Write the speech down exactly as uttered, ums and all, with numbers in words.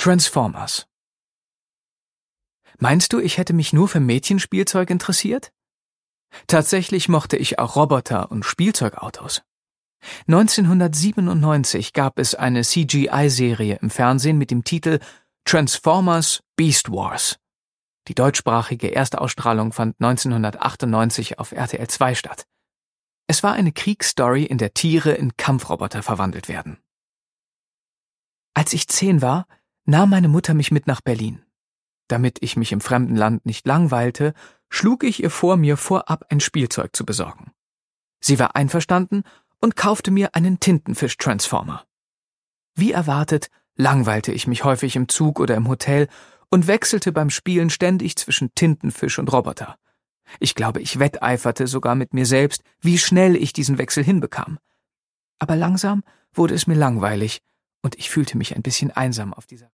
Transformers. Meinst du, ich hätte mich nur für Mädchenspielzeug interessiert? Tatsächlich mochte ich auch Roboter und Spielzeugautos. neunzehnhundertsiebenundneunzig gab es eine C G I-Serie im Fernsehen mit dem Titel Transformers Beast Wars. Die deutschsprachige Erstausstrahlung fand neunzehnhundertachtundneunzig auf R T L zwei statt. Es war eine Kriegsstory, in der Tiere in Kampfroboter verwandelt werden. Als ich zehn war, nahm meine Mutter mich mit nach Berlin. Damit ich mich im fremden Land nicht langweilte, schlug ich ihr vor, mir vorab ein Spielzeug zu besorgen. Sie war einverstanden und kaufte mir einen Tintenfisch-Transformer. Wie erwartet, langweilte ich mich häufig im Zug oder im Hotel und wechselte beim Spielen ständig zwischen Tintenfisch und Roboter. Ich glaube, ich wetteiferte sogar mit mir selbst, wie schnell ich diesen Wechsel hinbekam. Aber langsam wurde es mir langweilig und ich fühlte mich ein bisschen einsam auf dieser